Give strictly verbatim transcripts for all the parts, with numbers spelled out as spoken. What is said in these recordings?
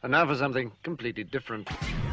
And now for something completely different.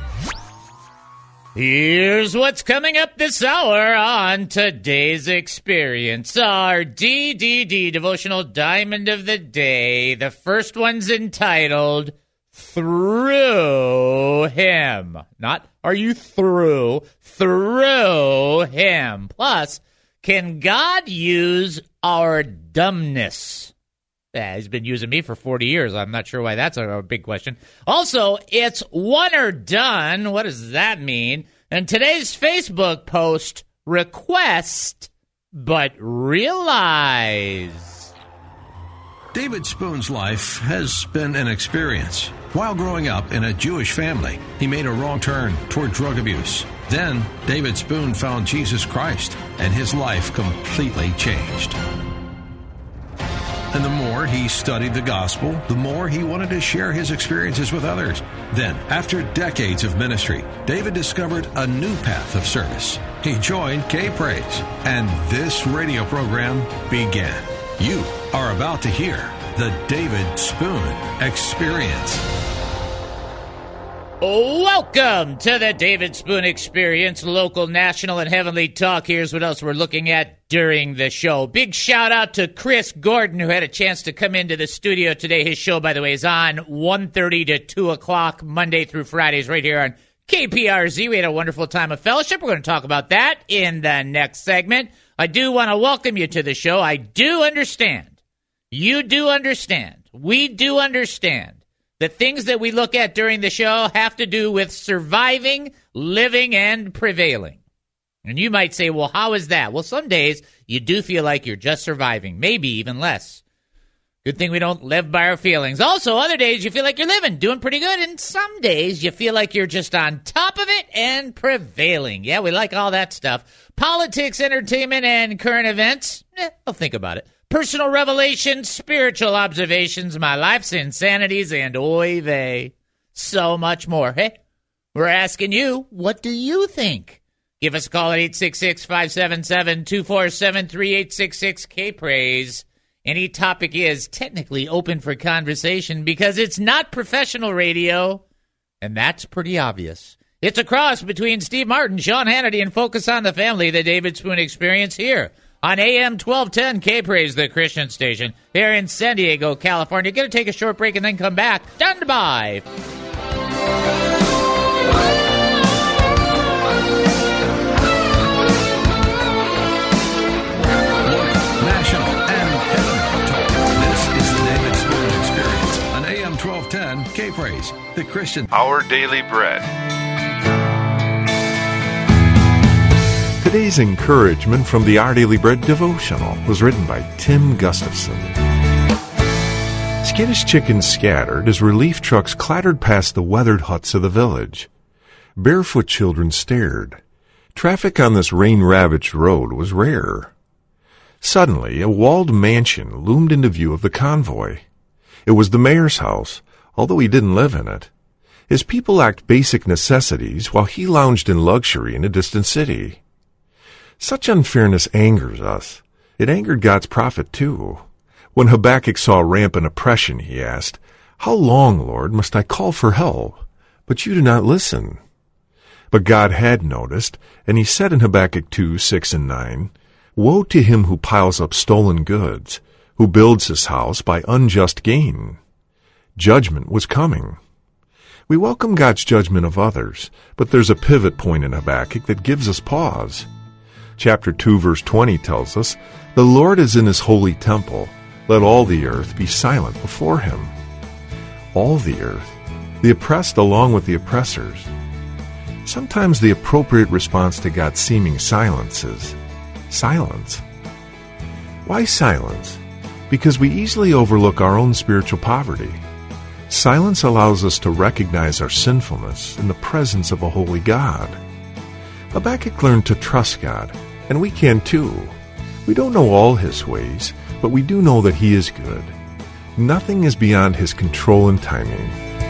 Here's what's coming up this hour on today's experience. Our D D D, Devotional Diamond of the Day. The first one's entitled, Through Him. Not, are you through? Through Him. Plus, can God use our dumbness? Yeah, he's been using me for forty years. I'm not sure why that's a, a big question. Also, it's one or done. What does that mean? And today's Facebook post, request, but realize. David Spoon's life has been an experience. While growing up in a Jewish family, he made a wrong turn toward drug abuse. Then, David Spoon found Jesus Christ, and his life completely changed. And the more he studied the gospel, the more he wanted to share his experiences with others. Then, after decades of ministry, David discovered a new path of service. He joined K-Praise, and this radio program began. You are about to hear the David Spoon Experience. Welcome to the David Spoon Experience, local, national, and heavenly talk. Here's what else we're looking at during the show. Big shout out to Chris Gordon, who had a chance to come into the studio today. His show, by the way, is on one thirty to two o'clock, Monday through Fridays, right here on K P R Z. We had a wonderful time of fellowship. We're going to talk about that in the next segment. I do want to welcome you to the show. I do understand. You do understand. We do understand. The things that we look at during the show have to do with surviving, living, and prevailing. And you might say, well, how is that? Well, some days you do feel like you're just surviving, maybe even less. Good thing we don't live by our feelings. Also, other days you feel like you're living, doing pretty good, and some days you feel like you're just on top of it and prevailing. Yeah, we like all that stuff. Politics, entertainment, and current events, eh, I'll think about it. Personal revelations, spiritual observations, my life's insanities, and oy vey, so much more. Hey, we're asking you, what do you think? Give us a call at eight six six, five seven seven, two four seven three, eight six six, K-Praise. Any topic is technically open for conversation because it's not professional radio, and that's pretty obvious. It's a cross between Steve Martin, Sean Hannity, and Focus on the Family, the David Spoon Experience here on A M twelve ten K-Praise, the Christian station, here in San Diego, California. Going to take a short break and then come back. Stand by. National and heavenly talk. This is the David Spoon Experience on A M twelve ten K-Praise, the Christian. Our Daily Bread. Today's encouragement from the Our Daily Bread devotional was written by Tim Gustafson. Skittish chickens scattered as relief trucks clattered past the weathered huts of the village. Barefoot children stared. Traffic on this rain-ravaged road was rare. Suddenly, a walled mansion loomed into view of the convoy. It was the mayor's house, although he didn't live in it. His people lacked basic necessities while he lounged in luxury in a distant city. Such unfairness angers us. It angered God's prophet, too. When Habakkuk saw rampant oppression, he asked, "How long, Lord, must I call for help? But you do not listen." But God had noticed, and he said in Habakkuk two, six and nine, "Woe to him who piles up stolen goods, who builds his house by unjust gain." Judgment was coming. We welcome God's judgment of others, but there's a pivot point in Habakkuk that gives us pause. Chapter two, verse twenty tells us, "The Lord is in his holy temple. Let all the earth be silent before him." All the earth, the oppressed along with the oppressors. Sometimes the appropriate response to God's seeming silence is silence. Why silence? Because we easily overlook our own spiritual poverty. Silence allows us to recognize our sinfulness in the presence of a holy God. Habakkuk learned to trust God, and we can too. We don't know all his ways, but we do know that he is good. Nothing is beyond his control and timing.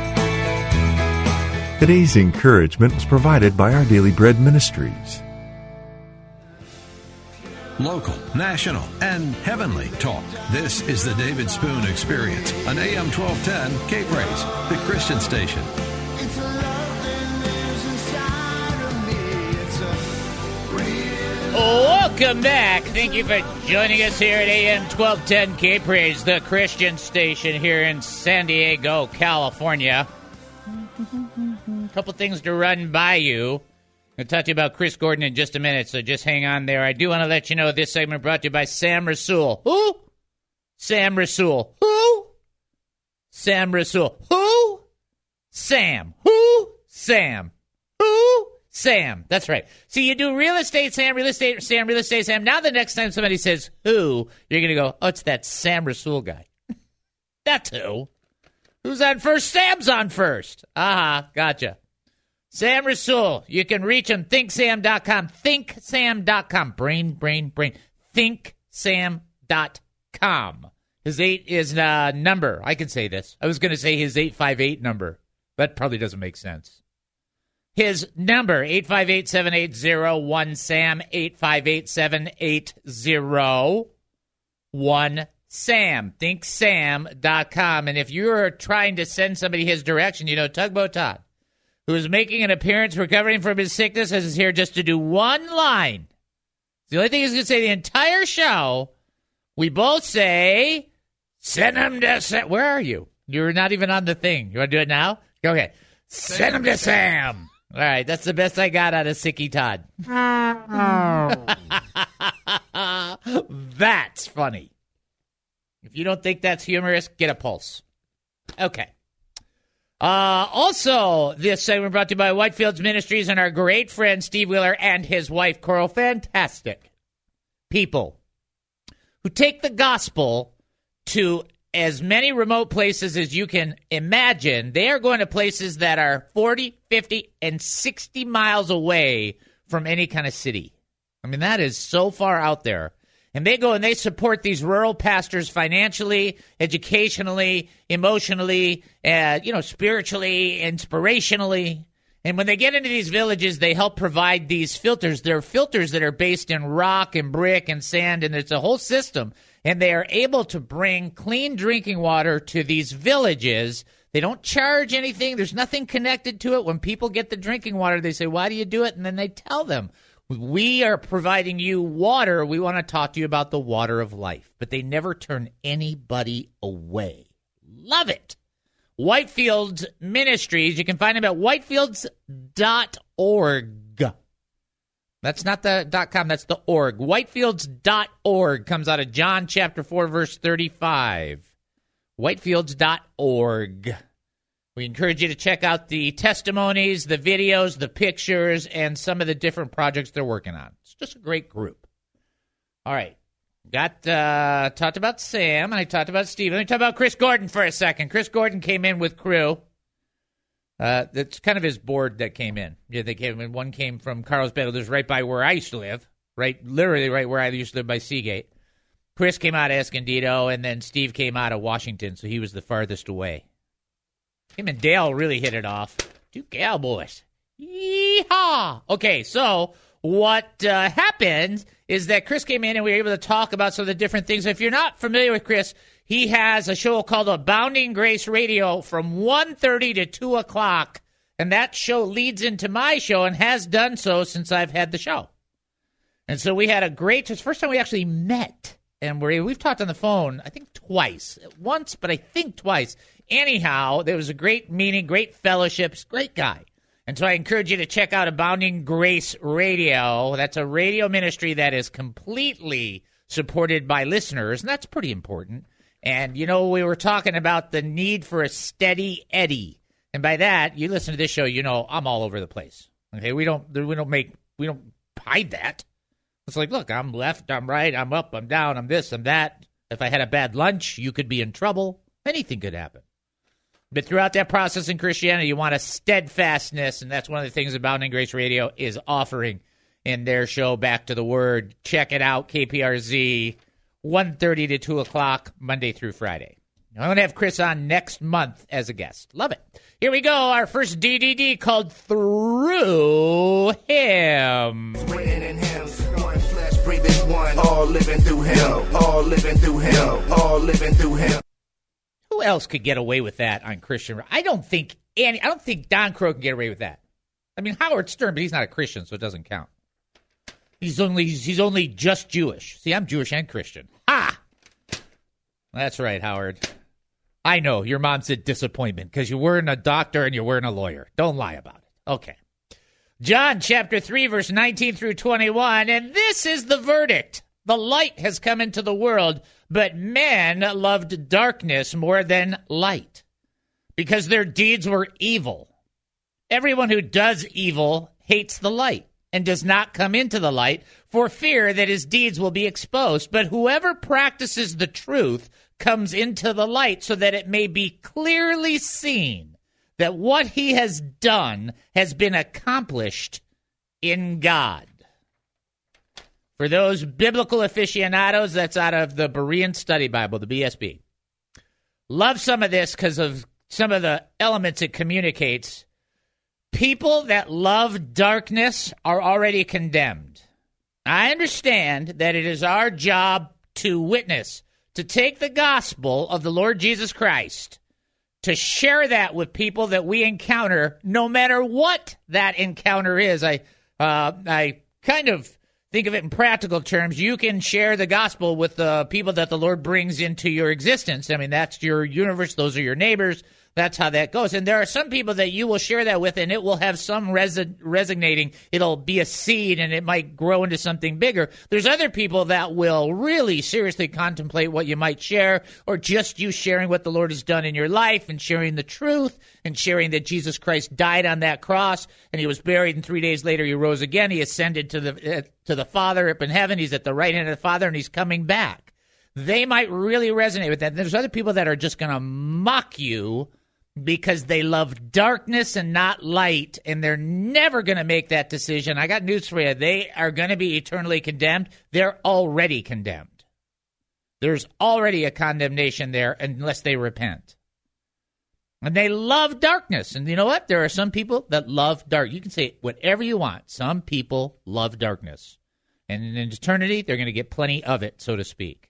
Today's encouragement was provided by Our Daily Bread Ministries. local, national, and heavenly talk. This is the David Spoon Experience on A M twelve ten K-Praise, the Christian station. It's a love that lives inside of me. It's a real Welcome back. Thank you for joining us here at A M twelve ten K-Praise, the Christian station here in San Diego, California. A couple things to run by you. I'll talk to you about Chris Gordon in just a minute, so just hang on there. I do want to let you know this segment brought to you by Sam Rasool. Who? Sam Rasool. Who? Sam Rasool. Who? Sam. Who? Sam. Who? Sam. That's right. See, you do real estate, Sam, real estate, Sam, real estate, Sam. Now the next time somebody says who, you're going to go, oh, it's that Sam Rasool guy. That's who. Who's on first? Sam's on first. Aha, uh-huh, gotcha. Sam Rasool. You can reach him, think sam dot com, think sam dot com. Brain, brain, brain. think sam dot com. His eight is uh, number. I can say this. I was going to say his eight five eight number. That probably doesn't make sense. His number, eight five eight, seven eight zero, one SAM, eight five eight, seven eight zero, one SAM. think sam dot com. And if you're trying to send somebody his direction, you know, Tugboat Todd, who is making an appearance recovering from his sickness, is here just to do one line. The only thing he's going to say the entire show, we both say, send him to Sam. Where are you? You're not even on the thing. You want to do it now? Go ahead. Send him to Sam. All right, that's the best I got out of Sicky Todd. That's funny. If you don't think that's humorous, get a pulse. Okay. Uh, also, this segment brought to you by Whitefields Ministries and our great friend Steve Wheeler and his wife Coral. Fantastic people who take the gospel to as many remote places as you can imagine. They are going to places that are forty, fifty, and sixty miles away from any kind of city. I mean, that is so far out there. And they go and they support these rural pastors financially, educationally, emotionally, uh, you know, spiritually, inspirationally. And when they get into these villages, they help provide these filters. They're filters that are based in rock and brick and sand, and it's a whole system. And they are able to bring clean drinking water to these villages. They don't charge anything. There's nothing connected to it. When people get the drinking water, they say, why do you do it? And then they tell them, we are providing you water. We want to talk to you about the water of life. But they never turn anybody away. Love it. Whitefields Ministries. You can find them at whitefields dot org. That's not the .com, that's the org. whitefields dot org comes out of John chapter four, verse thirty-five. whitefields dot org. We encourage you to check out the testimonies, the videos, the pictures, and some of the different projects they're working on. It's just a great group. All right. Got uh, talked about Sam, and I talked about Steve. Let me talk about Chris Gordon for a second. Chris Gordon came in with crew. Uh, that's kind of his board that came in. Yeah, they came in. One came from Carlsbad, that's right by where I used to live, right, literally right where I used to live by Seagate. Chris came out of Escondido, and then Steve came out of Washington, so he was the farthest away. Him and Dale really hit it off. Two cowboys. Yeehaw! Okay, so what uh, happened is that Chris came in and we were able to talk about some of the different things. If you're not familiar with Chris, he has a show called Abounding Grace Radio from one thirty to two o'clock, and that show leads into my show and has done so since I've had the show. And so we had a great, it's the first time we actually met, and we're, we've talked on the phone, I think twice. Once, but I think twice. Anyhow, there was a great meeting, great fellowships, great guy. And so I encourage you to check out Abounding Grace Radio. That's a radio ministry that is completely supported by listeners, and that's pretty important. And, you know, we were talking about the need for a steady Eddie. And by that, you listen to this show, you know, I'm all over the place. Okay, we don't we don't make, we don't hide that. It's like, look, I'm left, I'm right, I'm up, I'm down, I'm this, I'm that. If I had a bad lunch, you could be in trouble. Anything could happen. But throughout that process in Christianity, you want a steadfastness, and that's one of the things Abounding Grace Radio is offering in their show, Back to the Word. Check it out, K P R Z, one thirty to two o'clock, Monday through Friday. I'm going to have Chris on next month as a guest. Love it. Here we go. Our first D D D called Through Him. Written in him, one flesh, breathing one, all living through him, all living through him, all living through him. Who else could get away with that on Christian? I don't think any. I don't think Don Crow can get away with that. I mean, Howard Stern, but he's not a Christian, so it doesn't count. He's only he's only just Jewish. See, I'm Jewish and Christian. Ha! That's right, Howard. I know your mom said disappointment because you weren't a doctor and you weren't a lawyer. Don't lie about it. Okay. John chapter three, verse nineteen through twenty-one, and this is the verdict. The light has come into the world, but men loved darkness more than light because their deeds were evil. Everyone who does evil hates the light and does not come into the light for fear that his deeds will be exposed. But whoever practices the truth comes into the light so that it may be clearly seen that what he has done has been accomplished in God. For those biblical aficionados, that's out of the Berean Study Bible, the B S B. Love some of this because of some of the elements it communicates. People that love darkness are already condemned. I understand that it is our job to witness, to take the gospel of the Lord Jesus Christ, to share that with people that we encounter, no matter what that encounter is. I, uh, I kind of think of it in practical terms. You can share the gospel with the people that the Lord brings into your existence. I mean, that's your universe. Those are your neighbors. That's how that goes. And there are some people that you will share that with, and it will have some resi- resonating. It'll be a seed, and it might grow into something bigger. There's other people that will really seriously contemplate what you might share, or just you sharing what the Lord has done in your life and sharing the truth and sharing that Jesus Christ died on that cross, and he was buried, and three days later he rose again. He ascended to the uh, to the Father up in heaven. He's at the right hand of the Father, and he's coming back. They might really resonate with that. There's other people that are just going to mock you because they love darkness and not light, and they're never going to make that decision. I got news for you. They are going to be eternally condemned. They're already condemned. There's already a condemnation there unless they repent. And they love darkness. And you know what? There are some people that love dark. You can say whatever you want. Some people love darkness. And in eternity, they're going to get plenty of it, so to speak.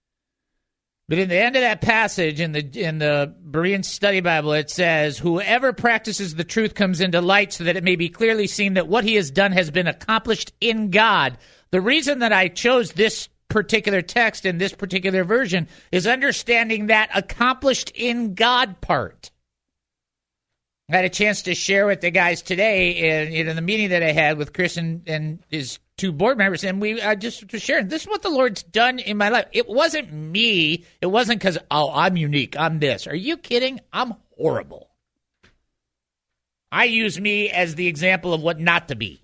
But in the end of that passage in the in the Berean Study Bible, it says, whoever practices the truth comes into light so that it may be clearly seen that what he has done has been accomplished in God. The reason that I chose this particular text in this particular version is understanding that accomplished in God part. I had a chance to share with the guys today in, in the meeting that I had with Chris and, and his two board members, and we uh, just was sharing, this is what the Lord's done in my life. It wasn't me. It wasn't because, oh, I'm unique. I'm this. Are you kidding? I'm horrible. I use me as the example of what not to be.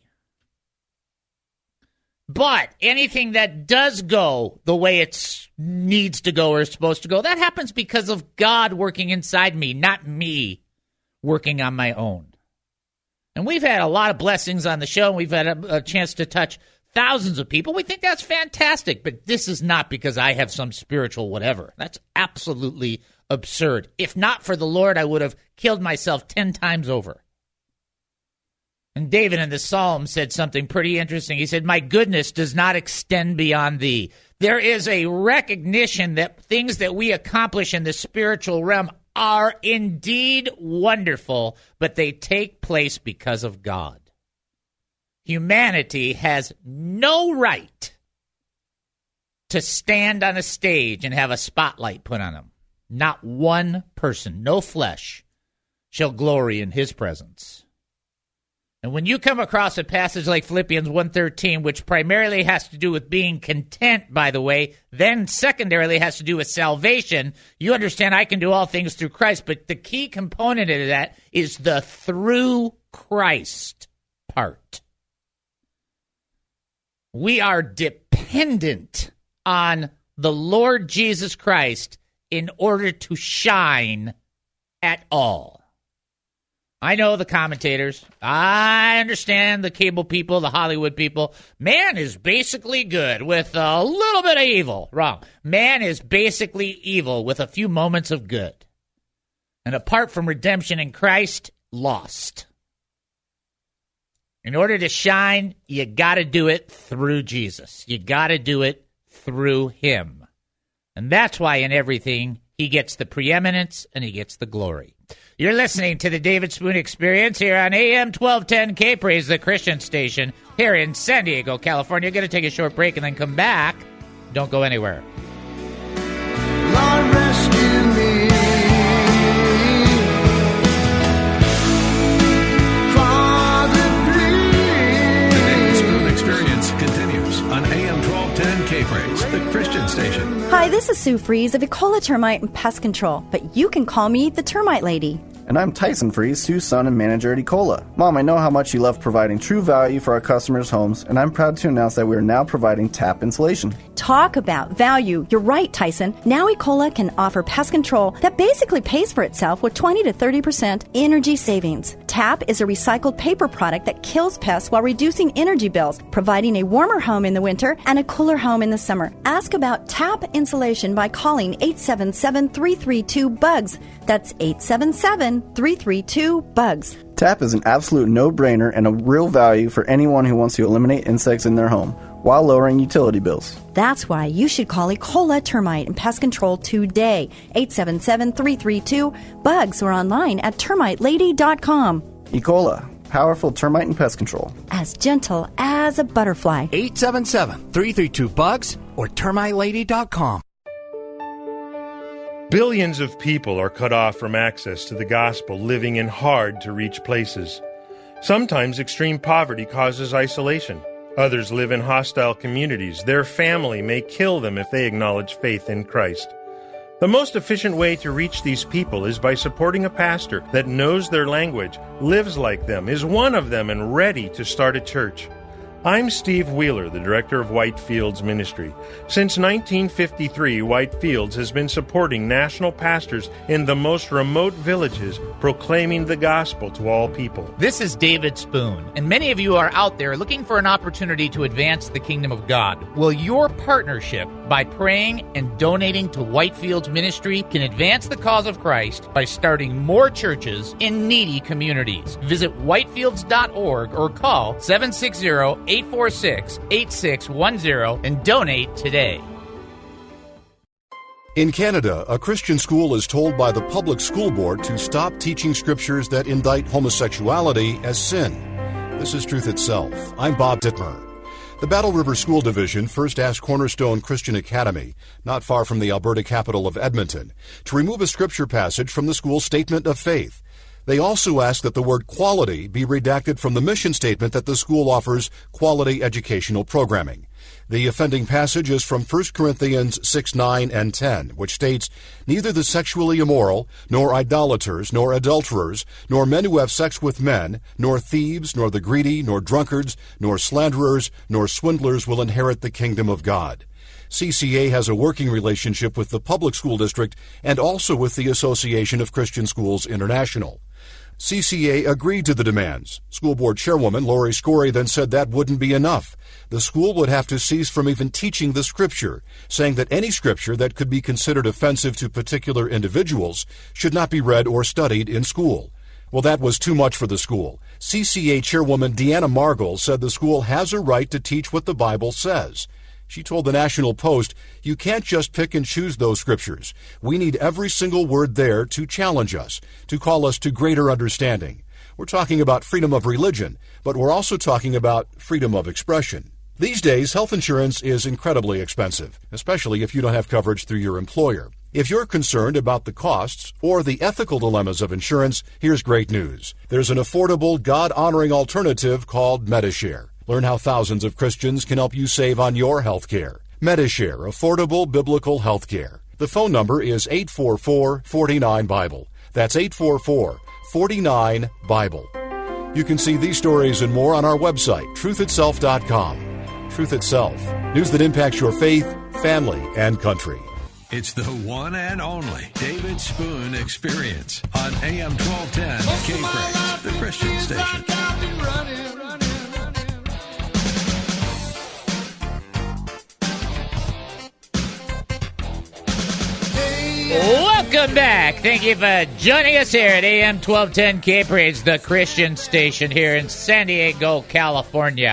But anything that does go the way it needs to go or is supposed to go, that happens because of God working inside me, not me working on my own. And we've had a lot of blessings on the show, and we've had a, a chance to touch thousands of people. We think that's fantastic, but this is not because I have some spiritual whatever. That's absolutely absurd. If not for the Lord, I would have killed myself ten times over. And David in the Psalm said something pretty interesting. He said, my goodness does not extend beyond thee. There is a recognition that things that we accomplish in the spiritual realm are indeed wonderful, but they take place because of God. Humanity has no right to stand on a stage and have a spotlight put on them. Not one person, no flesh, shall glory in his presence. And when you come across a passage like Philippians one thirteen, which primarily has to do with being content, by the way, then secondarily has to do with salvation, you understand I can do all things through Christ. But the key component of that is the through Christ part. We are dependent on the Lord Jesus Christ in order to shine at all. I know the commentators. I understand the cable people, the Hollywood people. Man is basically good with a little bit of evil. Wrong. Man is basically evil with a few moments of good. And apart from redemption in Christ, lost. In order to shine, you got to do it through Jesus. You got to do it through him. And that's why in everything, he gets the preeminence and he gets the glory. You're listening to the David Spoon Experience here on A M twelve ten K Praise, the Christian station here in San Diego, California. Going to take a short break and then come back. Don't go anywhere. Lord, rescue me Father, please. The David Spoon Experience continues on A M twelve ten K Praise, the Christian station. Hi, this is Sue Fries of Ecola Termite and Pest Control, but you can call me the Termite Lady. And I'm Tyson Fries, Sue's son and manager at Ecola. Mom, I know how much you love providing true value for our customers' homes, and I'm proud to announce that we are now providing tap insulation. Talk about value. You're right, Tyson. Now Ecola can offer pest control that basically pays for itself with twenty to thirty percent energy savings. Tap is a recycled paper product that kills pests while reducing energy bills, providing a warmer home in the winter and a cooler home in the summer. Ask about Tap insulation by calling eight seven seven, three three two, B U G S. That's eight seven seven, three three two, B U G S. Tap is an absolute no-brainer and a real value for anyone who wants to eliminate insects in their home while lowering utility bills. That's why you should call Ecola Termite and Pest Control today. eight seven seven, three three two, B U G S or online at termite lady dot com. Ecola, powerful termite and pest control. As gentle as a butterfly. eight seven seven, three three two, B U G S or termite lady dot com. Billions of people are cut off from access to the gospel, living in hard-to-reach places. Sometimes extreme poverty causes isolation. Others live in hostile communities. Their family may kill them if they acknowledge faith in Christ. The most efficient way to reach these people is by supporting a pastor that knows their language, lives like them, is one of them, and ready to start a church. I'm Steve Wheeler, the director of Whitefields Ministry. Since nineteen fifty-three, Whitefields has been supporting national pastors in the most remote villages, proclaiming the gospel to all people. This is David Spoon, and many of you are out there looking for an opportunity to advance the kingdom of God. Well, your partnership by praying and donating to Whitefields Ministry can advance the cause of Christ by starting more churches in needy communities. Visit whitefields dot org or call seven six zero, eight four six, eight six one zero and donate today. In Canada, a Christian school is told by the public school board to stop teaching scriptures that indict homosexuality as sin. This is Truth Itself. I'm Bob Dittmer. The Battle River School Division first asked Cornerstone Christian Academy, not far from the Alberta capital of Edmonton, to remove a scripture passage from the school's statement of faith. They also asked that the word quality be redacted from the mission statement that the school offers quality educational programming. The offending passage is from First Corinthians six, nine, and ten, which states, "Neither the sexually immoral, nor idolaters, nor adulterers, nor men who have sex with men, nor thieves, nor the greedy, nor drunkards, nor slanderers, nor swindlers will inherit the kingdom of God." C C A has a working relationship with the public school district and also with the Association of Christian Schools International. C C A agreed to the demands. School board chairwoman Lori Scory then said that wouldn't be enough. The school would have to cease from even teaching the scripture, saying that any scripture that could be considered offensive to particular individuals should not be read or studied in school. Well, that was too much for the school. C C A chairwoman Deanna Margol said the school has a right to teach what the Bible says. She told the National Post, "You can't just pick and choose those scriptures. We need every single word there to challenge us, to call us to greater understanding. We're talking about freedom of religion, but we're also talking about freedom of expression." These days, health insurance is incredibly expensive, especially if you don't have coverage through your employer. If you're concerned about the costs or the ethical dilemmas of insurance, here's great news. There's an affordable, God-honoring alternative called Medi-Share. Learn how thousands of Christians can help you save on your health care. Medi-Share, affordable biblical health care. The phone number is eight four four, four nine, Bible. That's eight four four, four nine, Bible. You can see these stories and more on our website, truth itself dot com. Truth Itself, news that impacts your faith, family, and country. It's the one and only David Spoon Experience on A M twelve ten K-Praise, the Christian station. Welcome back. Thank you for joining us here at A M twelve ten K-Praise, the Christian station here in San Diego, California.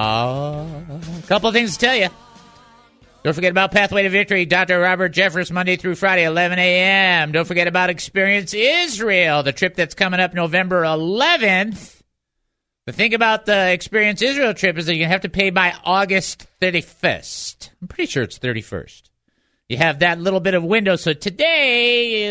A couple things to tell you. Don't forget about Pathway to Victory, Doctor Robert Jeffress, Monday through Friday, eleven a.m. Don't forget about Experience Israel, the trip that's coming up November eleventh. The thing about the Experience Israel trip is that you're going to have to pay by August thirty-first. I'm pretty sure it's thirty-first. You have that little bit of window. So today,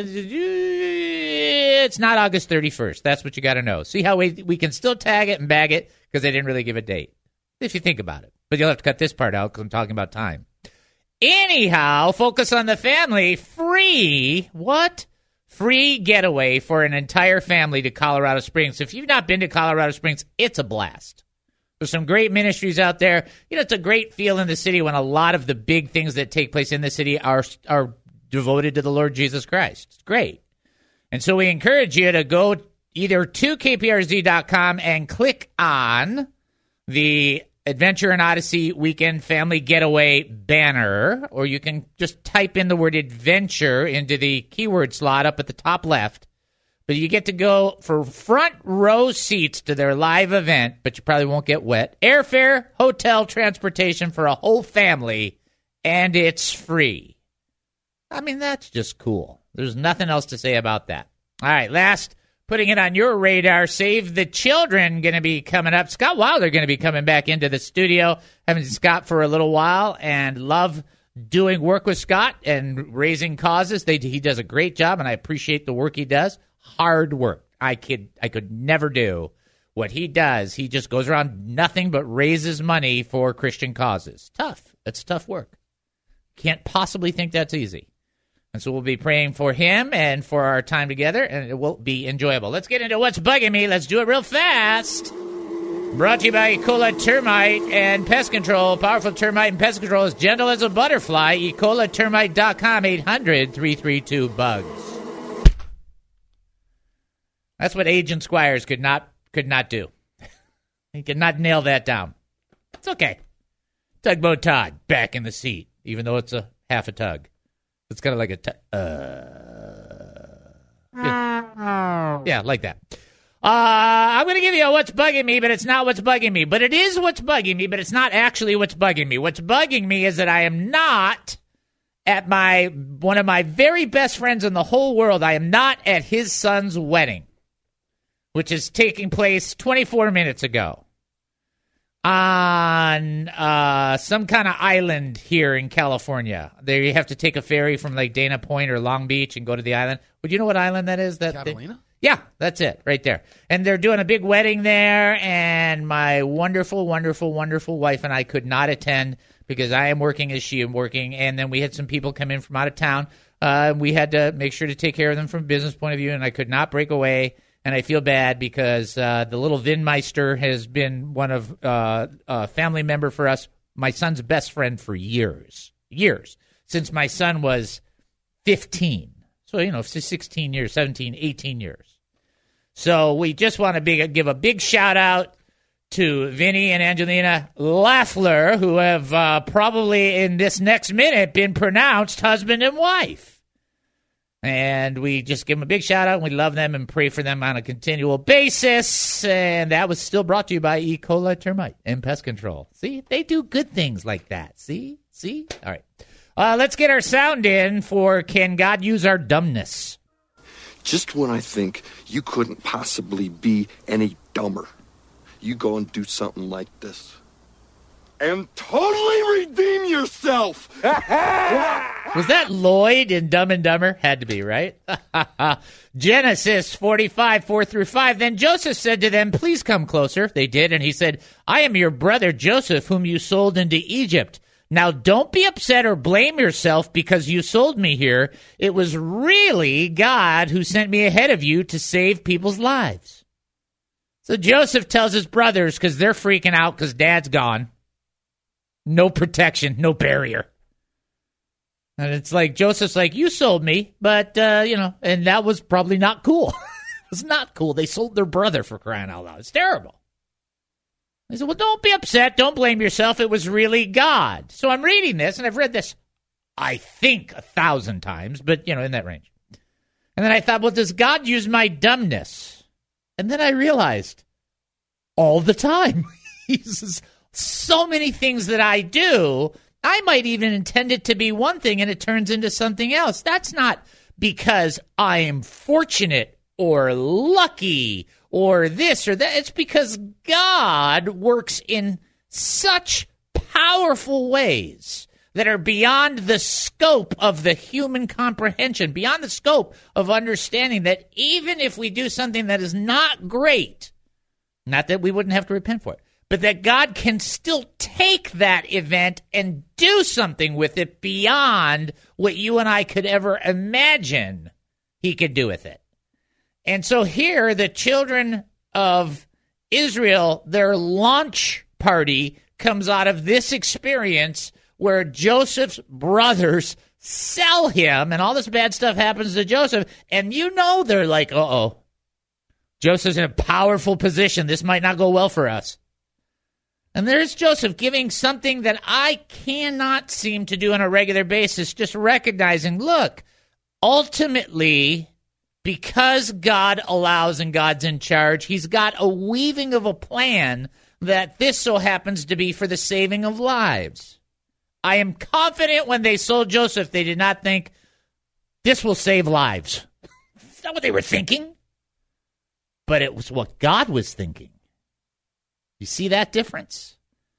it's not August thirty-first. That's what you got to know. See how we we can still tag it and bag it because they didn't really give a date, if you think about it. But you'll have to cut this part out because I'm talking about time. Anyhow, Focus on the Family, free, what? Free getaway for an entire family to Colorado Springs. If you've not been to Colorado Springs, it's a blast. There's some great ministries out there. You know, it's a great feel in the city when a lot of the big things that take place in the city are are devoted to the Lord Jesus Christ. It's great. And so we encourage you to go either to K P R Z dot com and click on the Adventure and Odyssey Weekend Family Getaway banner, or you can just type in the word adventure into the keyword slot up at the top left. But you get to go for front row seats to their live event, but you probably won't get wet. Airfare, hotel, transportation for a whole family, and it's free. I mean, that's just cool. There's nothing else to say about that. All right, last, putting it on your radar, Save the Children going to be coming up. Scott Wilder going to be coming back into the studio. Haven't seen Scott for a little while, and love doing work with Scott and raising causes. They, he does a great job, and I appreciate the work he does. Hard work. I could I could never do what he does. He just goes around nothing but raises money for Christian causes. Tough. That's tough work. Can't possibly think that's easy. And so we'll be praying for him and for our time together, and it will be enjoyable. Let's get into what's bugging me. Let's do it real fast. Brought to you by Ecola Termite and Pest Control. Powerful termite and pest control is gentle as a butterfly. Ecola Termite dot com, eight hundred, three three two, bugs. That's what Agent Squires could not could not do. He could not nail that down. It's okay. Tugboat Todd back in the seat, even though it's a half a tug. It's kind of like a tug. Uh, yeah. yeah, like that. Uh, I'm going to give you a what's bugging me, but it's not what's bugging me. But it is what's bugging me, but it's not actually what's bugging me. What's bugging me is that I am not at my one of my very best friends in the whole world. I am not at his son's wedding, which is taking place twenty-four minutes ago on uh, some kind of island here in California. There you have to take a ferry from like Dana Point or Long Beach and go to the island. Would you know what island that is? That Catalina? They, yeah, that's it right there. And they're doing a big wedding there, and my wonderful, wonderful, wonderful wife and I could not attend because I am working as she is working, and then we had some people come in from out of town. Uh, we had to make sure to take care of them from a business point of view, and I could not break away. And I feel bad because uh, the little Vinmeister has been one of uh, a family member for us, my son's best friend for years, years, since my son was fifteen. So, you know, sixteen years, seventeen, eighteen years. So we just want to be, give a big shout out to Vinny and Angelina Laffler, who have uh, probably in this next minute been pronounced husband and wife. And we just give them a big shout out. And we love them and pray for them on a continual basis. And that was still brought to you by Ecola Termite and Pest Control. See, they do good things like that. See, see. All right, uh, let's get our sound in for "Can God Use Our Dumbness?" Just when I think you couldn't possibly be any dumber, you go and do something like this. And totally redeem yourself. Was that Lloyd in Dumb and Dumber? Had to be, right? Genesis forty-five, four through five. Then Joseph said to them, "Please come closer." They did, and he said, "I am your brother Joseph, whom you sold into Egypt. Now don't be upset or blame yourself because you sold me here. It was really God who sent me ahead of you to save people's lives." So Joseph tells his brothers, because they're freaking out because Dad's gone. No protection, no barrier. And it's like, Joseph's like, you sold me, but, uh, you know, and that was probably not cool. It was not cool. They sold their brother, for crying out loud. It's terrible. I said, well, don't be upset. Don't blame yourself. It was really God. So I'm reading this, and I've read this, I think, a thousand times, but, you know, in that range. And then I thought, well, does God use my dumbness? And then I realized, all the time. He uses so many things that I do. I might even intend it to be one thing, and it turns into something else. That's not because I am fortunate or lucky or this or that. It's because God works in such powerful ways that are beyond the scope of the human comprehension, beyond the scope of understanding, that even if we do something that is not great, not that we wouldn't have to repent for it, but that God can still take that event and do something with it beyond what you and I could ever imagine he could do with it. And so here, the children of Israel, their launch party comes out of this experience where Joseph's brothers sell him, and all this bad stuff happens to Joseph, and you know they're like, uh-oh, Joseph's in a powerful position. This might not go well for us. And there's Joseph giving something that I cannot seem to do on a regular basis, just recognizing, look, ultimately, because God allows and God's in charge, he's got a weaving of a plan that this so happens to be for the saving of lives. I am confident when they sold Joseph, they did not think, this will save lives. That's not what they were thinking. But it was what God was thinking. You see that difference?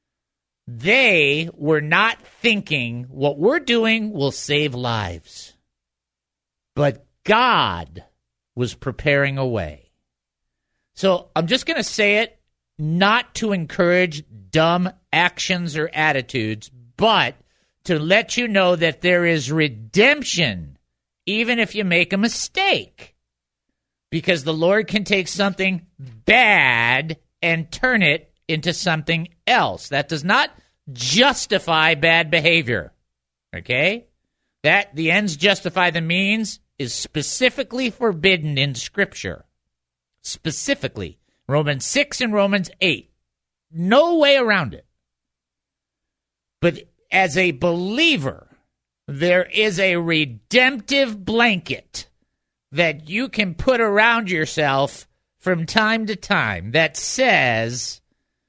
They were not thinking what we're doing will save lives. But God was preparing a way. So I'm just going to say it, not to encourage dumb actions or attitudes, but to let you know that there is redemption even if you make a mistake. Because the Lord can take something bad and turn it into something else. That does not justify bad behavior. Okay? That the ends justify the means is specifically forbidden in Scripture. Specifically. Romans six and Romans eight. No way around it. But as a believer, there is a redemptive blanket that you can put around yourself from time to time that says,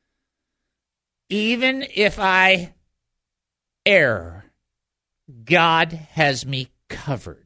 even if I err, God has me covered.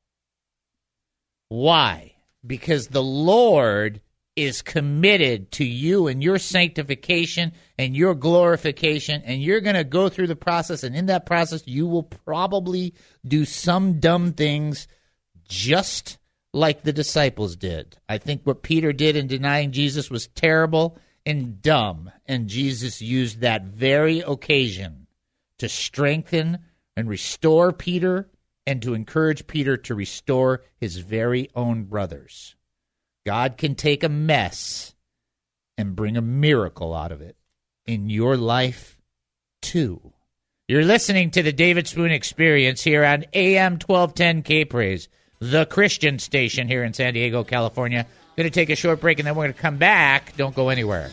Why? Because the Lord is committed to you and your sanctification and your glorification, and you're going to go through the process, and in that process, you will probably do some dumb things just like the disciples did. I think what Peter did in denying Jesus was terrible and dumb, and Jesus used that very occasion to strengthen and restore Peter and to encourage Peter to restore his very own brothers. God can take a mess and bring a miracle out of it in your life, too. You're listening to the David Spoon Experience here on A M twelve ten K-Praise, the Christian station here in San Diego, California. Going to take a short break, and then we're going to come back. Don't go anywhere.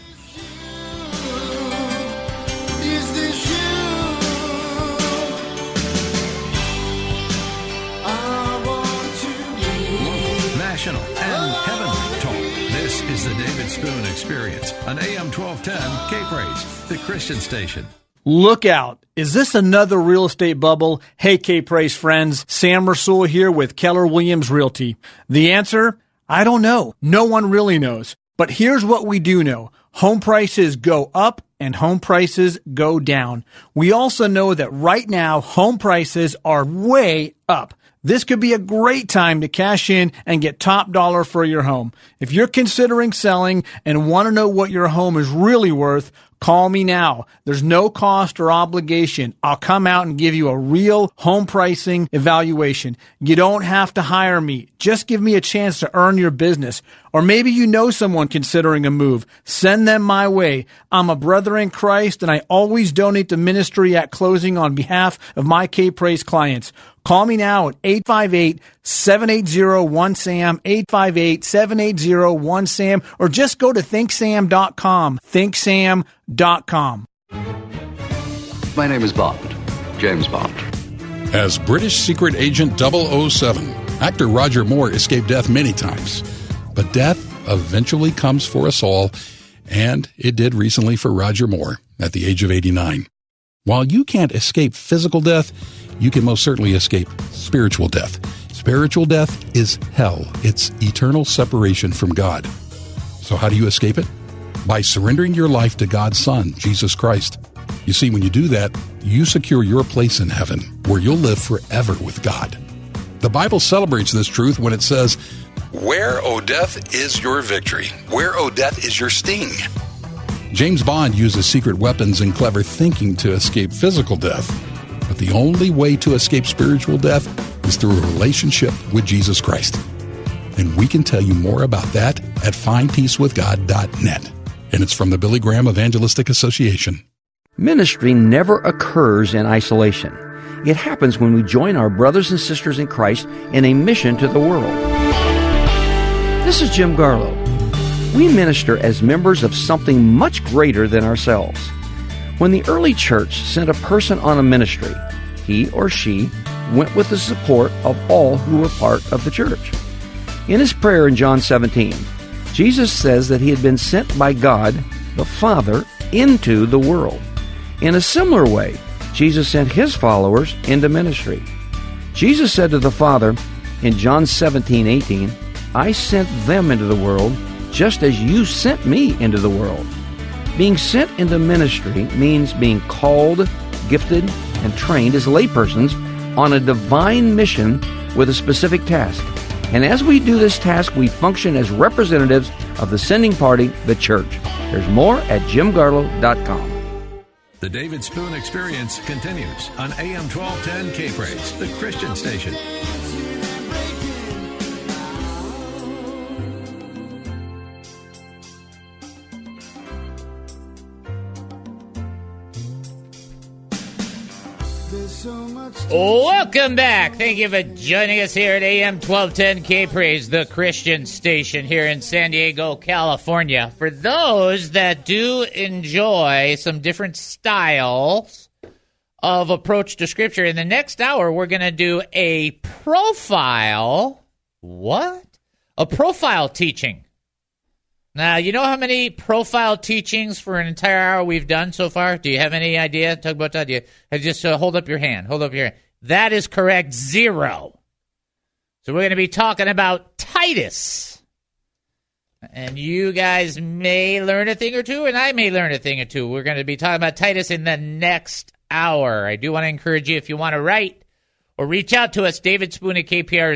National and heavenly talk. This is the David Spoon Experience on A M twelve ten K-Praise, the Christian station. Look out. Is this another real estate bubble? Hey, K-Praise friends, Sam Rasul here with Keller Williams Realty. The answer? I don't know. No one really knows. But here's what we do know. Home prices go up and home prices go down. We also know that right now, home prices are way up. This could be a great time to cash in and get top dollar for your home. If you're considering selling and want to know what your home is really worth, call me now. There's no cost or obligation. I'll come out and give you a real home pricing evaluation. You don't have to hire me. Just give me a chance to earn your business. Or maybe you know someone considering a move. Send them my way. I'm a brother in Christ, and I always donate to ministry at closing on behalf of my K-Praise clients. Call me now at eight five eight, seven eight zero, one S A M, eight five eight, seven eight zero, one S A M, or just go to think sam dot com, think sam dot com. My name is Bond, James Bond. As British secret agent double oh seven, actor Roger Moore escaped death many times. But death eventually comes for us all, and it did recently for Roger Moore at the age of eighty-nine. While you can't escape physical death, you can most certainly escape spiritual death. Spiritual death is hell. It's eternal separation from God. So how do you escape it? By surrendering your life to God's Son, Jesus Christ. You see, when you do that, you secure your place in heaven, where you'll live forever with God. The Bible celebrates this truth when it says, "Where, O death, is your victory? Where, O death, is your sting?" James Bond uses secret weapons and clever thinking to escape physical death. But the only way to escape spiritual death is through a relationship with Jesus Christ. And we can tell you more about that at find peace with god dot net. And it's from the Billy Graham Evangelistic Association. Ministry never occurs in isolation. It happens when we join our brothers and sisters in Christ in a mission to the world. This is Jim Garlow. We minister as members of something much greater than ourselves. When the early church sent a person on a ministry, he or she went with the support of all who were part of the church. In his prayer in John seventeen, Jesus says that he had been sent by God, the Father, into the world. In a similar way, Jesus sent his followers into ministry. Jesus said to the Father in John seventeen eighteen, "I sent them into the world just as you sent me into the world." Being sent into ministry means being called, gifted, and trained as laypersons on a divine mission with a specific task. And as we do this task, we function as representatives of the sending party, the church. There's more at jim garlow dot com. The David Spoon Experience continues on A M twelve ten K-Praise, the Christian station. Welcome back. Thank you for joining us here at A M twelve ten K-Praise, the Christian station here in San Diego, California. For those that do enjoy some different styles of approach to Scripture, in the next hour, we're going to do a profile. What? A profile teaching. Now, you know how many profile teachings for an entire hour we've done so far? Do you have any idea? Talk about that. Do you, just uh, hold up your hand. Hold up your hand. That is correct. Zero. So we're going to be talking about Titus. And you guys may learn a thing or two, and I may learn a thing or two. We're going to be talking about Titus in the next hour. I do want to encourage you, if you want to write or reach out to us, David Spoon at K P R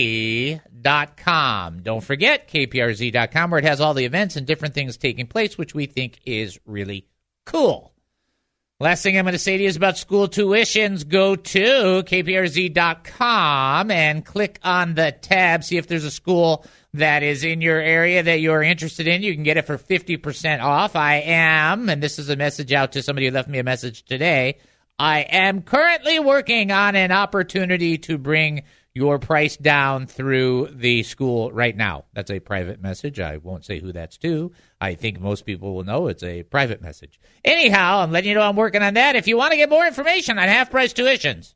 Z dot com. Don't forget K P R Z dot com, where it has all the events and different things taking place, which we think is really cool. Last thing I'm going to say to you is about school tuitions. Go to K P R Z dot com and click on the tab. See if there's a school that is in your area that you're interested in. You can get it for fifty percent off. I am, and this is a message out to somebody who left me a message today, I am currently working on an opportunity to bring your price down through the school right now. That's a private message. I won't say who that's to. I think most people will know it's a private message. Anyhow, I'm letting you know I'm working on that. If you want to get more information on half-price tuitions,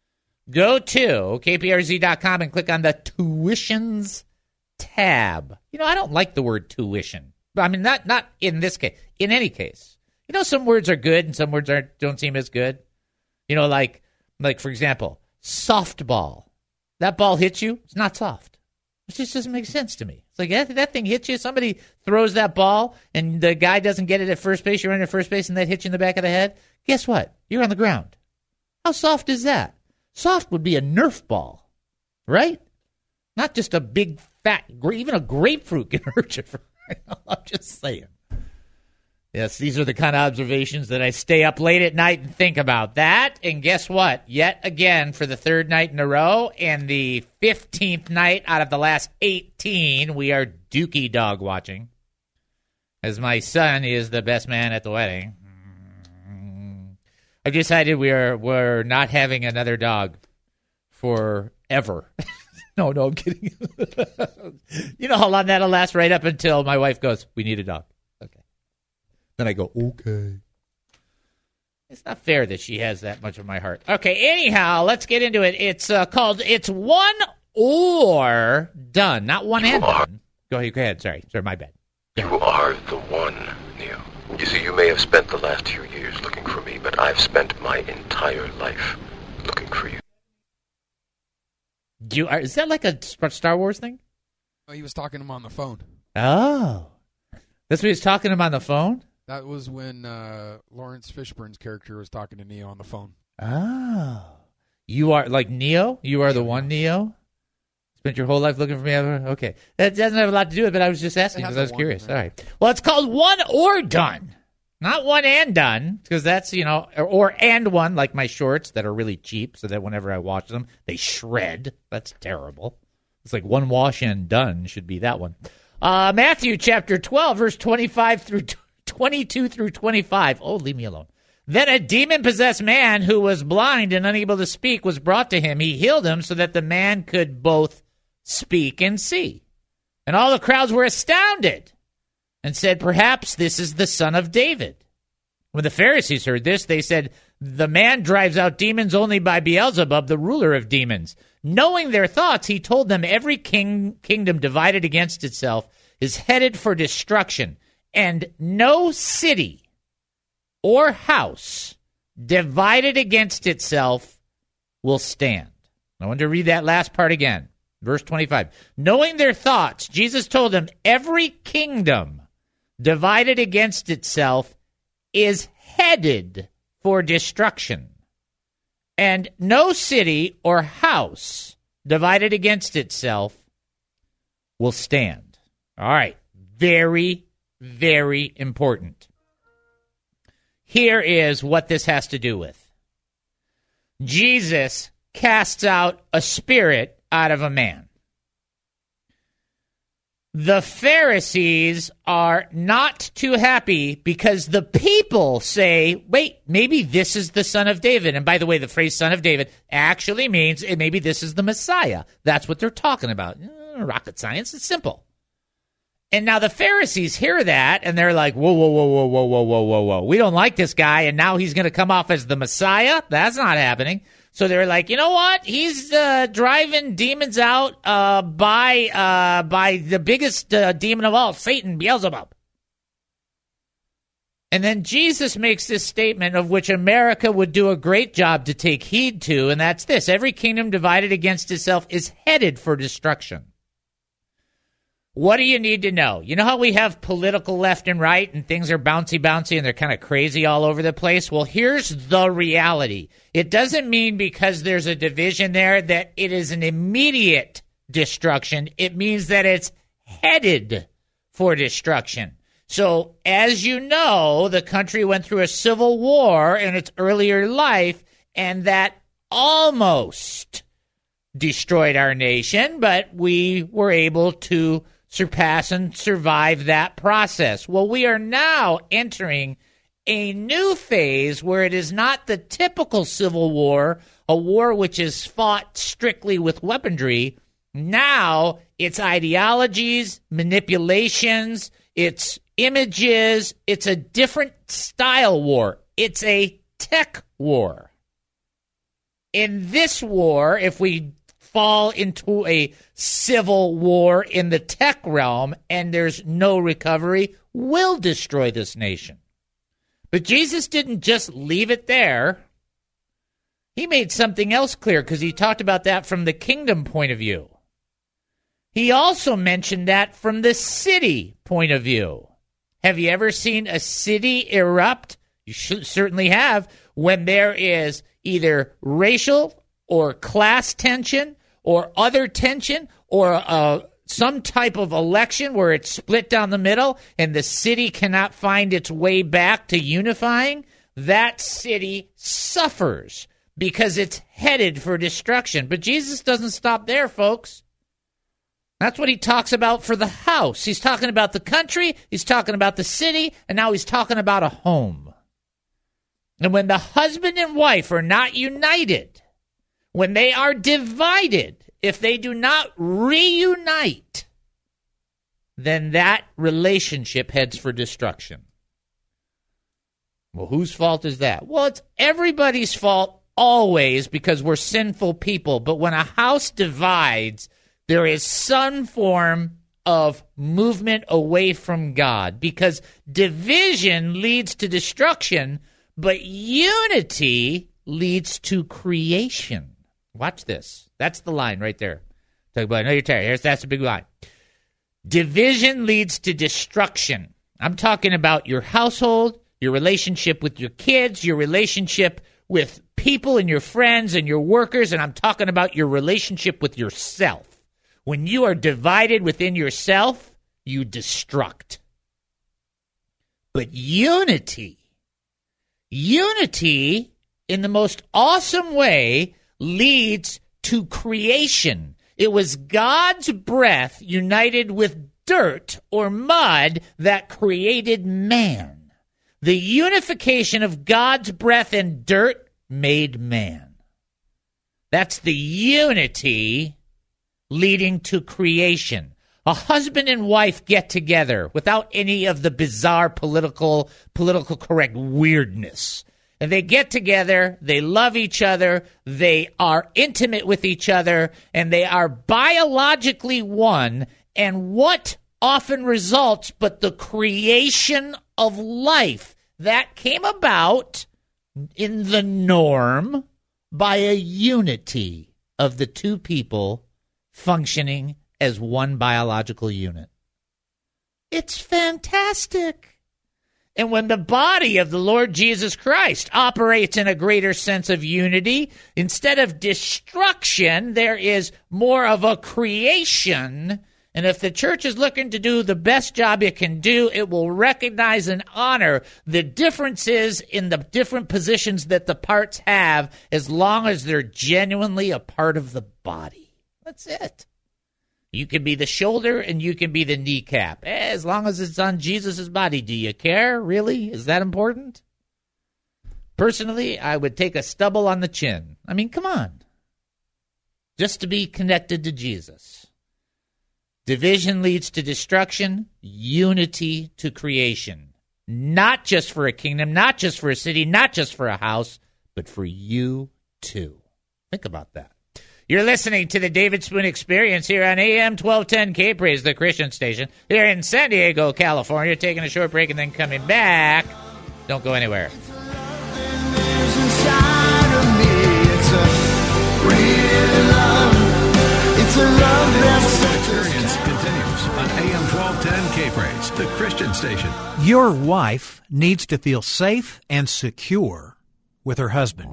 go to K P R Z dot com and click on the tuitions tab. You know, I don't like the word tuition. I mean, not not in this case. In any case. You know, some words are good and some words aren't, don't seem as good. You know, like, like for example, softball. That ball hits you, it's not soft. It just doesn't make sense to me. It's like, that, that thing hits you, somebody throws that ball, and the guy doesn't get it at first base, you're running at first base, and that hits you in the back of the head. Guess what? You're on the ground. How soft is that? Soft would be a Nerf ball, right? Not just a big, fat, even a grapefruit can hurt you. For, I'm just saying. Yes, these are the kind of observations that I stay up late at night and think about. That, and guess what? Yet again, for the third night in a row, and the fifteenth night out of the last eighteen, we are dookie dog watching. As my son is the best man at the wedding. I've decided we are, we're not having another dog forever. no, no, I'm kidding. You know how long that'll last? Right up until my wife goes, we need a dog. Okay. Then I go, okay. It's not fair that she has that much of my heart. Okay, anyhow, let's get into it. It's uh, called It's One or Done, not one and done. Go ahead, go ahead. Sorry, sorry, my bad. You are the one, Neo. You see, you may have spent the last few years looking for me, but I've spent my entire life looking for you. You are, is that like a Star Wars thing? Oh, he was talking to him on the phone. Oh. That's what he was talking to him on the phone? That was when uh, Lawrence Fishburne's character was talking to Neo on the phone. Oh. You are like Neo? You are the one Neo? Spent your whole life looking for me? Okay. That doesn't have a lot to do with it, but I was just asking because I was curious. All right. Well, it's called One or Done. Not one and done, because that's, you know, or, or and one, like my shorts that are really cheap, so that whenever I wash them, they shred. That's terrible. It's like one wash and done should be that one. Uh, Matthew chapter twelve, verse twenty-five through twenty-two through twenty-five. Oh, leave me alone. Then a demon-possessed man who was blind and unable to speak was brought to him. He healed him so that the man could both speak and see. And all the crowds were astounded and said, perhaps this is the son of David. When the Pharisees heard this, they said, the man drives out demons only by Beelzebub, the ruler of demons. Knowing their thoughts, he told them, every king, kingdom divided against itself is headed for destruction, and no city or house divided against itself will stand. I want to read that last part again. Verse twenty-five. Knowing their thoughts, Jesus told them, every kingdom divided against itself is headed for destruction, and no city or house divided against itself will stand. All right. Very, very important. Here is what this has to do with. Jesus casts out a spirit out of a man. The Pharisees are not too happy because the people say, wait, maybe this is the son of David. And by the way, the phrase son of David actually means maybe this is the Messiah. That's what they're talking about. Rocket science, it's simple. And now the Pharisees hear that, and they're like, whoa, whoa, whoa, whoa, whoa, whoa, whoa, whoa, whoa. We don't like this guy, and now he's going to come off as the Messiah? That's not happening. So they're like, you know what? He's uh, driving demons out uh, by uh, by the biggest uh, demon of all, Satan, Beelzebub. And then Jesus makes this statement of which America would do a great job to take heed to, and that's this. Every kingdom divided against itself is headed for destruction. What do you need to know? You know how we have political left and right and things are bouncy, bouncy, and they're kind of crazy all over the place? Well, here's the reality. It doesn't mean because there's a division there that it is an immediate destruction. It means that it's headed for destruction. So, as you know, the country went through a civil war in its earlier life, and that almost destroyed our nation, but we were able to surpass and survive that process. Well, we are now entering a new phase where it is not the typical civil war, a war which is fought strictly with weaponry. Now it's ideologies, manipulations, it's images, it's a different style war. It's a tech war. In this war, if we fall into a civil war in the tech realm and there's no recovery, will destroy this nation. But Jesus didn't just leave it there. He made something else clear because he talked about that from the kingdom point of view. He also mentioned that from the city point of view. Have you ever seen a city erupt? You should certainly have, when there is either racial or class tension or other tension or uh, some type of election where it's split down the middle and the city cannot find its way back to unifying. That city suffers because it's headed for destruction. But Jesus doesn't stop there, folks. That's what he talks about for the house. He's talking about the country, he's talking about the city, and now he's talking about a home. And when the husband and wife are not united, when they are divided, if they do not reunite, then that relationship heads for destruction. Well, whose fault is that? Well, it's everybody's fault always because we're sinful people. But when a house divides, there is some form of movement away from God because division leads to destruction, but unity leads to creation. Watch this. That's the line right there. Talk about, I know you're tired. Here's, that's a big line. Division leads to destruction. I'm talking about your household, your relationship with your kids, your relationship with people and your friends and your workers, and I'm talking about your relationship with yourself. When you are divided within yourself, you destruct. But unity, unity in the most awesome way leads to creation. It was God's breath united with dirt or mud that created man. The unification of God's breath and dirt made man. That's the unity leading to creation. A husband and wife get together without any of the bizarre political, political correct weirdness. And they get together, they love each other, they are intimate with each other, and they are biologically one. And what often results but the creation of life that came about in the norm by a unity of the two people functioning as one biological unit. It's fantastic. And when the body of the Lord Jesus Christ operates in a greater sense of unity, instead of destruction, there is more of a creation. And if the church is looking to do the best job it can do, it will recognize and honor the differences in the different positions that the parts have as long as they're genuinely a part of the body. That's it. You can be the shoulder and you can be the kneecap. Eh, as long as it's on Jesus' body, do you care? Really? Is that important? Personally, I would take a stubble on the chin. I mean, come on. Just to be connected to Jesus. Division leads to destruction, unity to creation. Not just for a kingdom, not just for a city, not just for a house, but for you too. Think about that. You're listening to the David Spoon Experience here on A M twelve ten K-Praise, the Christian station, here in San Diego, California. Taking a short break and then coming back. Don't go anywhere. Experience continues on A M twelve ten K-Praise, the Christian station. Your wife needs to feel safe and secure with her husband.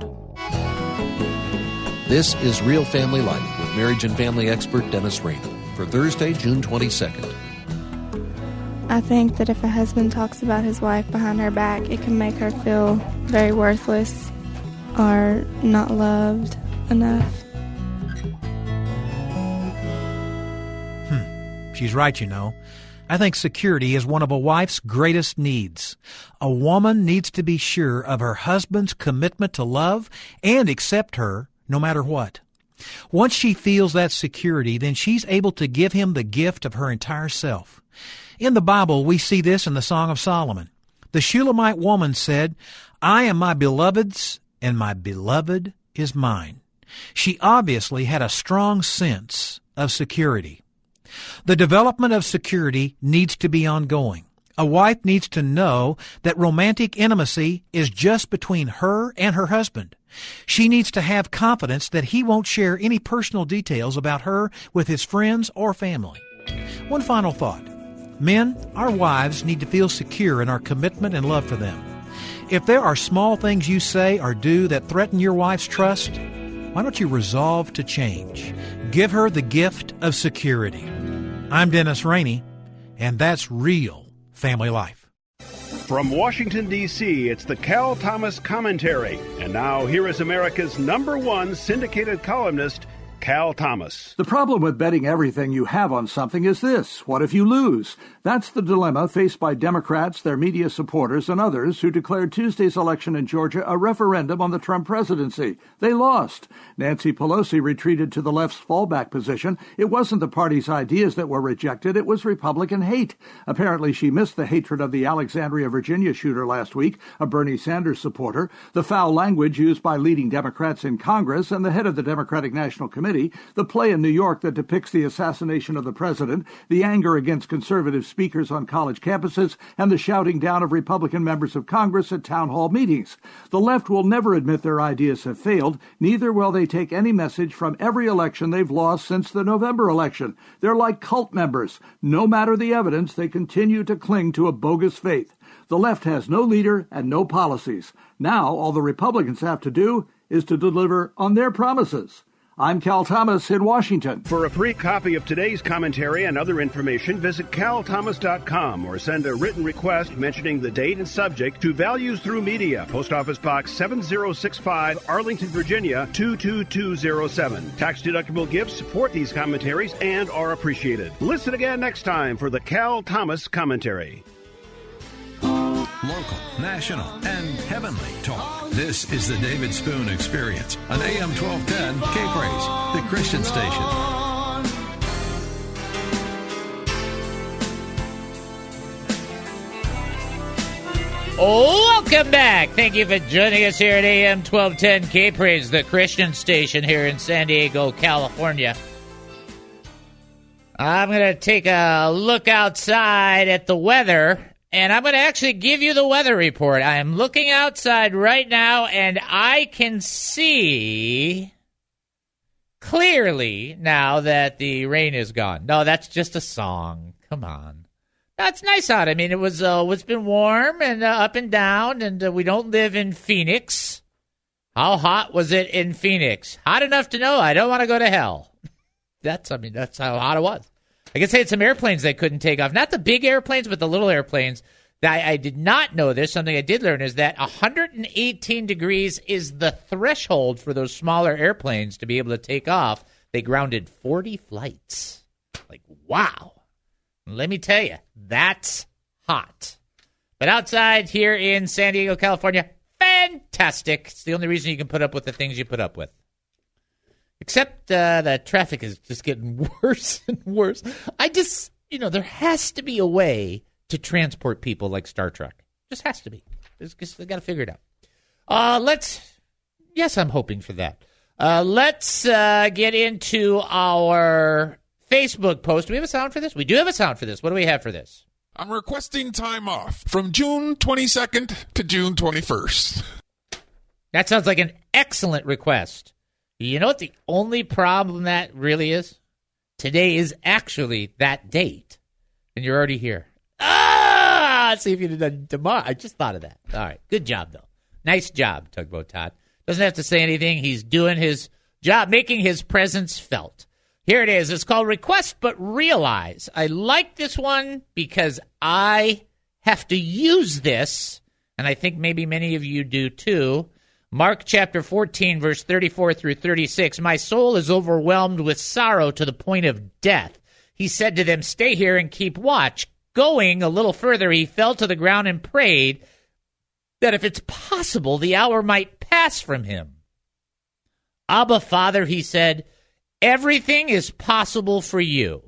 This is Real Family Life with marriage and family expert Dennis Rainey for Thursday, June twenty-second. I think that if a husband talks about his wife behind her back, it can make her feel very worthless or not loved enough. Hmm. She's right, you know. I think security is one of a wife's greatest needs. A woman needs to be sure of her husband's commitment to love and accept her no matter what. Once she feels that security, then she's able to give him the gift of her entire self. In the Bible, we see this in the Song of Solomon. The Shulamite woman said, "I am my beloved's, and my beloved is mine." She obviously had a strong sense of security. The development of security needs to be ongoing. A wife needs to know that romantic intimacy is just between her and her husband. She needs to have confidence that he won't share any personal details about her with his friends or family. One final thought. Men, our wives need to feel secure in our commitment and love for them. If there are small things you say or do that threaten your wife's trust, why don't you resolve to change? Give her the gift of security. I'm Dennis Rainey, and that's Real Family Life. From Washington, D C, it's the Cal Thomas Commentary. And now here is America's number one syndicated columnist, Cal Thomas. The problem with betting everything you have on something is this: what if you lose? That's the dilemma faced by Democrats, their media supporters, and others who declared Tuesday's election in Georgia a referendum on the Trump presidency. They lost. Nancy Pelosi retreated to the left's fallback position. It wasn't the party's ideas that were rejected, it was Republican hate. Apparently she missed the hatred of the Alexandria, Virginia shooter last week, a Bernie Sanders supporter, the foul language used by leading Democrats in Congress and the head of the Democratic National Committee, the play in New York that depicts the assassination of the president, the anger against conservative speakers on college campuses, and the shouting down of Republican members of Congress at town hall meetings. The left will never admit their ideas have failed, neither will they take any message from every election they've lost since the November election. They're like cult members. No matter the evidence, they continue to cling to a bogus faith. The left has no leader and no policies. Now, all the Republicans have to do is to deliver on their promises. I'm Cal Thomas in Washington. For a free copy of today's commentary and other information, visit cal thomas dot com or send a written request mentioning the date and subject to Values Through Media, Post Office Box seven zero six five, Arlington, Virginia two two two zero seven. Tax-deductible gifts support these commentaries and are appreciated. Listen again next time for the Cal Thomas Commentary. Local, national, and heavenly talk. This is the David Spoon Experience on A M twelve ten K-Praise, the Christian station. Welcome back. Thank you for joining us here at A M twelve ten K-Praise, the Christian station here in San Diego, California. I'm going to take a look outside at the weather. And I'm going to actually give you the weather report. I am looking outside right now, and I can see clearly now that the rain is gone. No, that's just a song. Come on. That's nice out. I mean, it was uh, it's been warm and uh, up and down, and uh, we don't live in Phoenix. How hot was it in Phoenix? Hot enough to know I don't want to go to hell. That's, I mean, that's how hot it was. I guess they had some airplanes they couldn't take off. Not the big airplanes, but the little airplanes. I, I did not know this. Something I did learn is that one hundred eighteen degrees is the threshold for those smaller airplanes to be able to take off. They grounded forty flights. Like, wow. Let me tell you, that's hot. But outside here in San Diego, California, fantastic. It's the only reason you can put up with the things you put up with. Except uh, the traffic is just getting worse and worse. I just, you know, there has to be a way to transport people like Star Trek. Just has to be. Just, they got to figure it out. Uh, let's, yes, I'm hoping for that. Uh, let's uh, get into our Facebook post. Do we have a sound for this? We do have a sound for this. What do we have for this? I'm requesting time off from June twenty-second to June twenty-first. That sounds like an excellent request. You know what the only problem that really is? Today is actually that date, and you're already here. Ah! See if you did that tomorrow. I just thought of that. All right. Good job, though. Nice job, Tugboat Todd. Doesn't have to say anything. He's doing his job, making his presence felt. Here it is. It's called Request But Realize. I like this one because I have to use this, and I think maybe many of you do too. Mark chapter fourteen, verse thirty-four through thirty-six. My soul is overwhelmed with sorrow to the point of death. He said to them, stay here and keep watch. Going a little further, he fell to the ground and prayed that if it's possible, the hour might pass from him. Abba, Father, he said, everything is possible for you.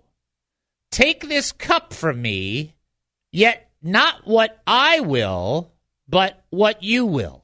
Take this cup from me, yet not what I will, but what you will.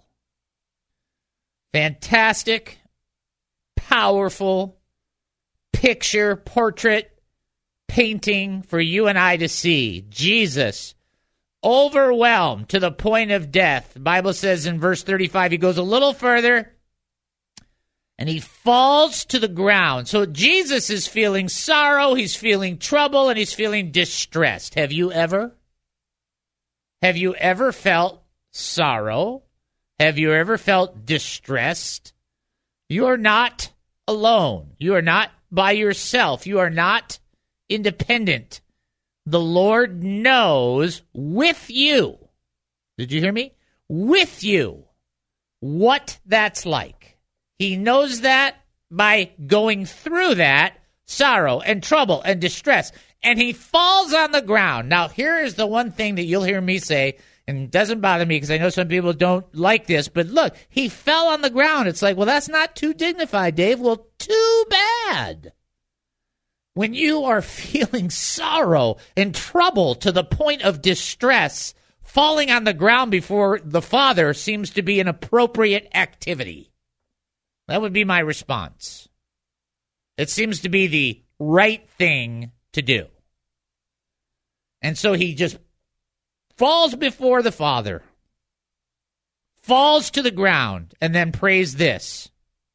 Fantastic, powerful picture, portrait, painting for you and I to see. Jesus, overwhelmed to the point of death. The Bible says in verse thirty-five, he goes a little further, and he falls to the ground. So Jesus is feeling sorrow, he's feeling trouble, and he's feeling distressed. Have you ever? Have you ever felt sorrow? Have you ever felt distressed? You are not alone. You are not by yourself. You are not independent. The Lord knows with you. Did you hear me? With you. What that's like. He knows that by going through that sorrow and trouble and distress. And he falls on the ground. Now, here is the one thing that you'll hear me say, and it doesn't bother me because I know some people don't like this, but look, he fell on the ground. It's like, well, that's not too dignified, Dave. Well, too bad. When you are feeling sorrow and trouble to the point of distress, falling on the ground before the Father seems to be an appropriate activity. That would be my response. It seems to be the right thing to do. And so he just falls before the Father, falls to the ground, and then prays this.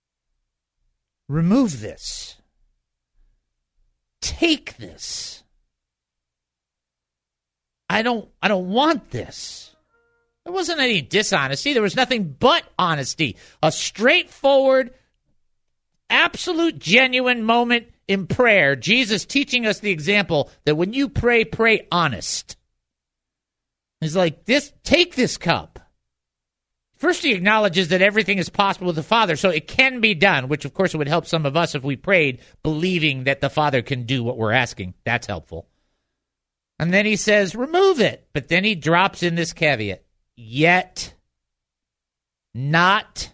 Remove this. Take this. I don't I don't want this. There wasn't any dishonesty. There was nothing but honesty. A straightforward, absolute, genuine moment in prayer. Jesus teaching us the example that when you pray, pray honest. He's like, this, take this cup. First, he acknowledges that everything is possible with the Father, so it can be done, which, of course, it would help some of us if we prayed, believing that the Father can do what we're asking. That's helpful. And then he says, remove it. But then he drops in this caveat, yet not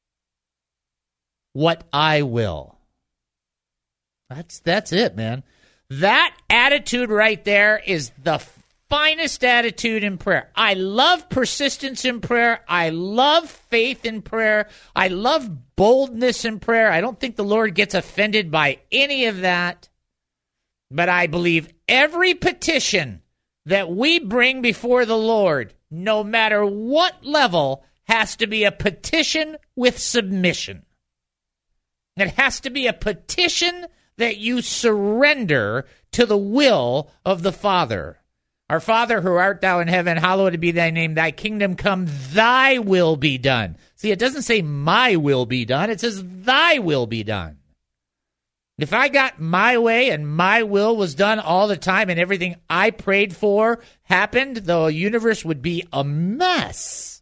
what I will. That's, that's it, man. That attitude right there is the finest attitude in prayer. I love persistence in prayer. I love faith in prayer. I love boldness in prayer. I don't think the Lord gets offended by any of that. But I believe every petition that we bring before the Lord, no matter what level, has to be a petition with submission. It has to be a petition that you surrender to the will of the Father. Our Father, who art thou in heaven, hallowed be thy name. Thy kingdom come, thy will be done. See, it doesn't say my will be done. It says thy will be done. If I got my way and my will was done all the time and everything I prayed for happened, the universe would be a mess.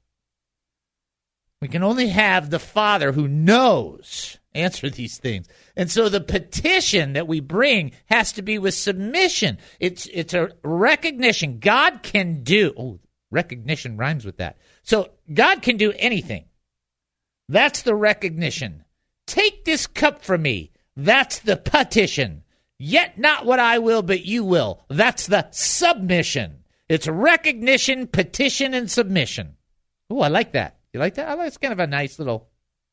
We can only have the Father who knows answer these things. And so the petition that we bring has to be with submission. It's it's a recognition. God can do, oh, recognition rhymes with that. So God can do anything. That's the recognition. Take this cup from me. That's the petition. Yet not what I will, but you will. That's the submission. It's recognition, petition, and submission. Oh, I like that. You like that? I like, it's kind of a nice little...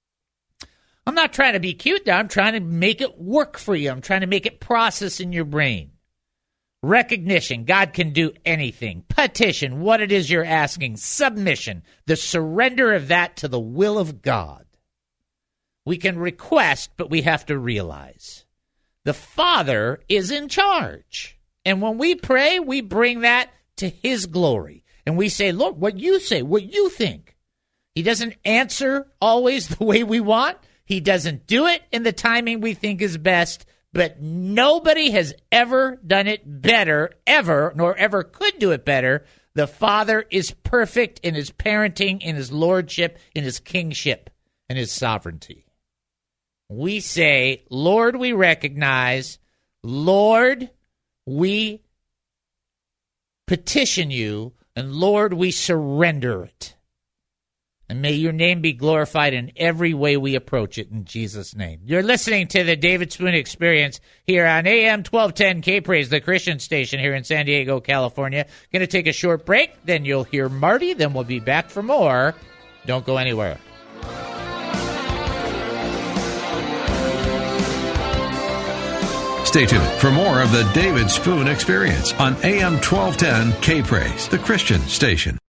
I'm not trying to be cute there. I'm trying to make it work for you. I'm trying to make it process in your brain. Recognition. God can do anything. Petition. What it is you're asking. Submission. The surrender of that to the will of God. We can request, but we have to realize the Father is in charge. And when we pray, we bring that to His glory. And we say, Lord, what you say, what you think. He doesn't answer always the way we want. He doesn't do it in the timing we think is best, but nobody has ever done it better, ever, nor ever could do it better. The Father is perfect in His parenting, in His lordship, in His kingship, and His sovereignty. We say, Lord, we recognize, Lord, we petition you, and Lord, we surrender it. And may your name be glorified in every way we approach it in Jesus' name. You're listening to the David Spoon Experience here on A M twelve ten K-Praise, the Christian station here in San Diego, California. Going to take a short break, then you'll hear Marty, then we'll be back for more. Don't go anywhere. Stay tuned for more of the David Spoon Experience on A M twelve ten K-Praise, the Christian station.